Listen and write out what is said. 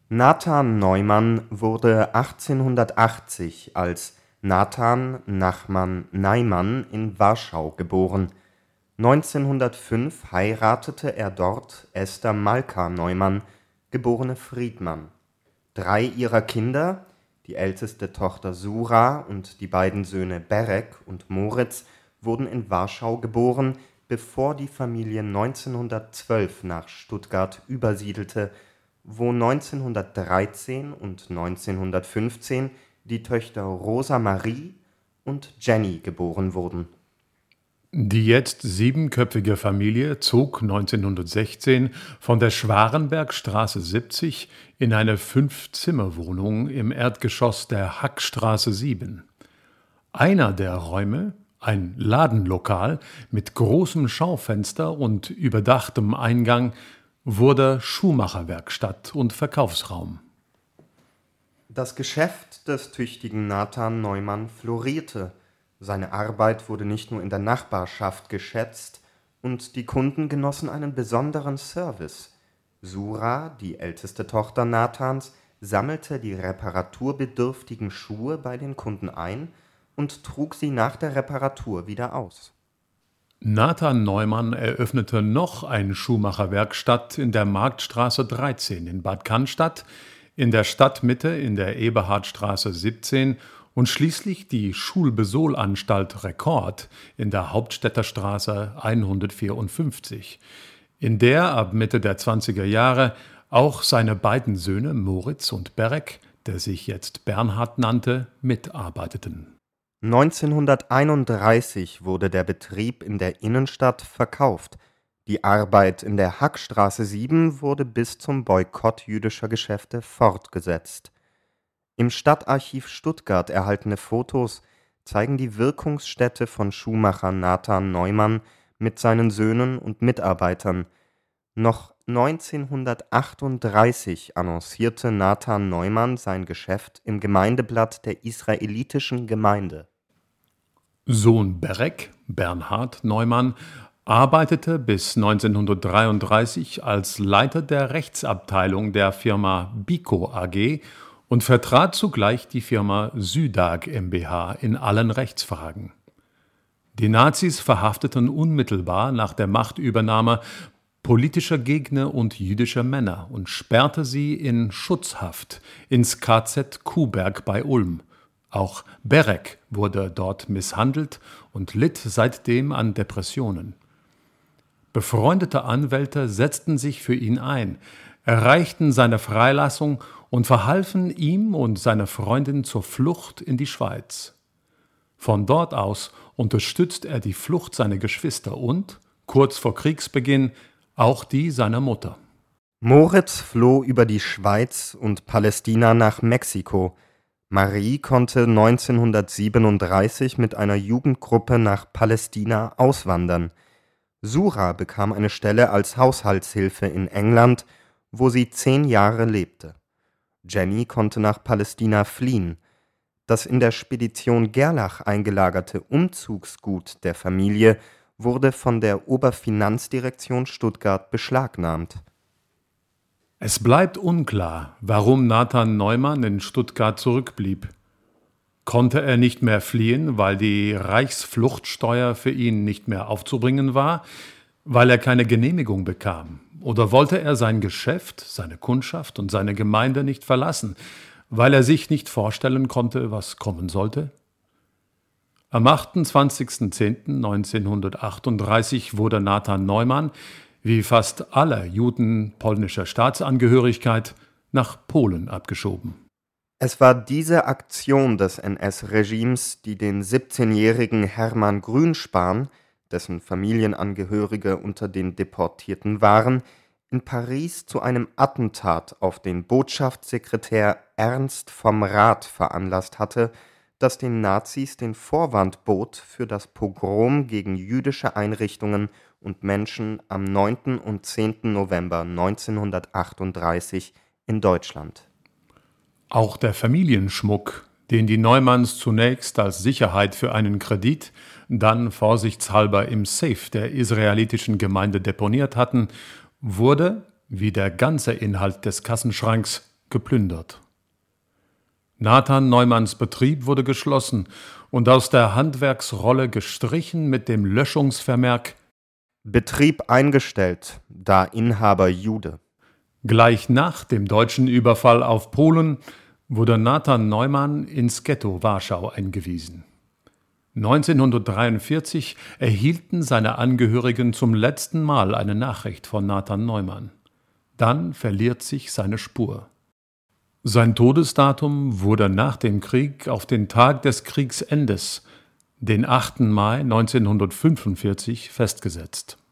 Nathan Neumann wurde 1880 als Nathan Nachman Neiman in Warschau geboren. 1905 heiratete er dort Esther Malka Neumann, geborene Friedmann. Drei ihrer Kinder, die älteste Tochter Sura und die beiden Söhne Berek und Moritz, wurden in Warschau geboren, bevor die Familie 1912 nach Stuttgart übersiedelte, wo 1913 und 1915 die Töchter Rosa Marie und Jenny geboren wurden. Die jetzt siebenköpfige Familie zog 1916 von der Schwarenbergstraße 70 in eine 5-Zimmer-Wohnung im Erdgeschoss der Hackstraße 7. Einer der Räume, ein Ladenlokal mit großem Schaufenster und überdachtem Eingang, wurde Schuhmacherwerkstatt und Verkaufsraum. Das Geschäft des tüchtigen Nathan Neumann florierte. Seine Arbeit wurde nicht nur in der Nachbarschaft geschätzt, und die Kunden genossen einen besonderen Service. Sura, die älteste Tochter Nathans, sammelte die reparaturbedürftigen Schuhe bei den Kunden ein und trug sie nach der Reparatur wieder aus. Nathan Neumann eröffnete noch eine Schuhmacherwerkstatt in der Marktstraße 13 in Bad Cannstatt, in der Stadtmitte in der Eberhardstraße 17 und schließlich die Schulbesohlanstalt Rekord in der Hauptstädter Straße 154, in der ab Mitte der 20er Jahre auch seine beiden Söhne Moritz und Berek, der sich jetzt Bernhard nannte, mitarbeiteten. 1931 wurde der Betrieb in der Innenstadt verkauft. Die Arbeit in der Hackstraße 7 wurde bis zum Boykott jüdischer Geschäfte fortgesetzt. Im Stadtarchiv Stuttgart erhaltene Fotos zeigen die Wirkungsstätte von Schuhmacher Nathan Neumann mit seinen Söhnen und Mitarbeitern. Noch 1938 annoncierte Nathan Neumann sein Geschäft im Gemeindeblatt der israelitischen Gemeinde. Sohn Berek, Bernhard Neumann, arbeitete bis 1933 als Leiter der Rechtsabteilung der Firma Biko AG und vertrat zugleich die Firma Südag mbH in allen Rechtsfragen. Die Nazis verhafteten unmittelbar nach der Machtübernahme politischer Gegner und jüdischer Männer und sperrte sie in Schutzhaft ins KZ Kuhberg bei Ulm. Auch Berek wurde dort misshandelt und litt seitdem an Depressionen. Befreundete Anwälte setzten sich für ihn ein, erreichten seine Freilassung und verhalfen ihm und seiner Freundin zur Flucht in die Schweiz. Von dort aus unterstützt er die Flucht seiner Geschwister und, kurz vor Kriegsbeginn, auch die seiner Mutter. Moritz floh über die Schweiz und Palästina nach Mexiko. Marie konnte 1937 mit einer Jugendgruppe nach Palästina auswandern. Sura bekam eine Stelle als Haushaltshilfe in England, wo sie 10 Jahre lebte. Jenny konnte nach Palästina fliehen. Das in der Spedition Gerlach eingelagerte Umzugsgut der Familie wurde von der Oberfinanzdirektion Stuttgart beschlagnahmt. Es bleibt unklar, warum Nathan Neumann in Stuttgart zurückblieb. Konnte er nicht mehr fliehen, weil die Reichsfluchtsteuer für ihn nicht mehr aufzubringen war, weil er keine Genehmigung bekam? Oder wollte er sein Geschäft, seine Kundschaft und seine Gemeinde nicht verlassen, weil er sich nicht vorstellen konnte, was kommen sollte? Am 28.10.1938 wurde Nathan Neumann, wie fast alle Juden polnischer Staatsangehörigkeit, nach Polen abgeschoben. Es war diese Aktion des NS-Regimes, die den 17-jährigen Hermann Grünspan, dessen Familienangehörige unter den Deportierten waren, in Paris zu einem Attentat auf den Botschaftssekretär Ernst vom Rath veranlasst hatte, das den Nazis den Vorwand bot für das Pogrom gegen jüdische Einrichtungen und Menschen am 9. und 10. November 1938 in Deutschland. Auch der Familienschmuck, den die Neumanns zunächst als Sicherheit für einen Kredit, dann vorsichtshalber im Safe der israelitischen Gemeinde deponiert hatten, wurde, wie der ganze Inhalt des Kassenschranks, geplündert. Nathan Neumanns Betrieb wurde geschlossen und aus der Handwerksrolle gestrichen mit dem Löschungsvermerk Betrieb eingestellt, da Inhaber Jude. Gleich nach dem deutschen Überfall auf Polen wurde Nathan Neumann ins Ghetto Warschau eingewiesen. 1943 erhielten seine Angehörigen zum letzten Mal eine Nachricht von Nathan Neumann. Dann verliert sich seine Spur. Sein Todesdatum wurde nach dem Krieg auf den Tag des Kriegsendes, den 8. Mai 1945, festgesetzt.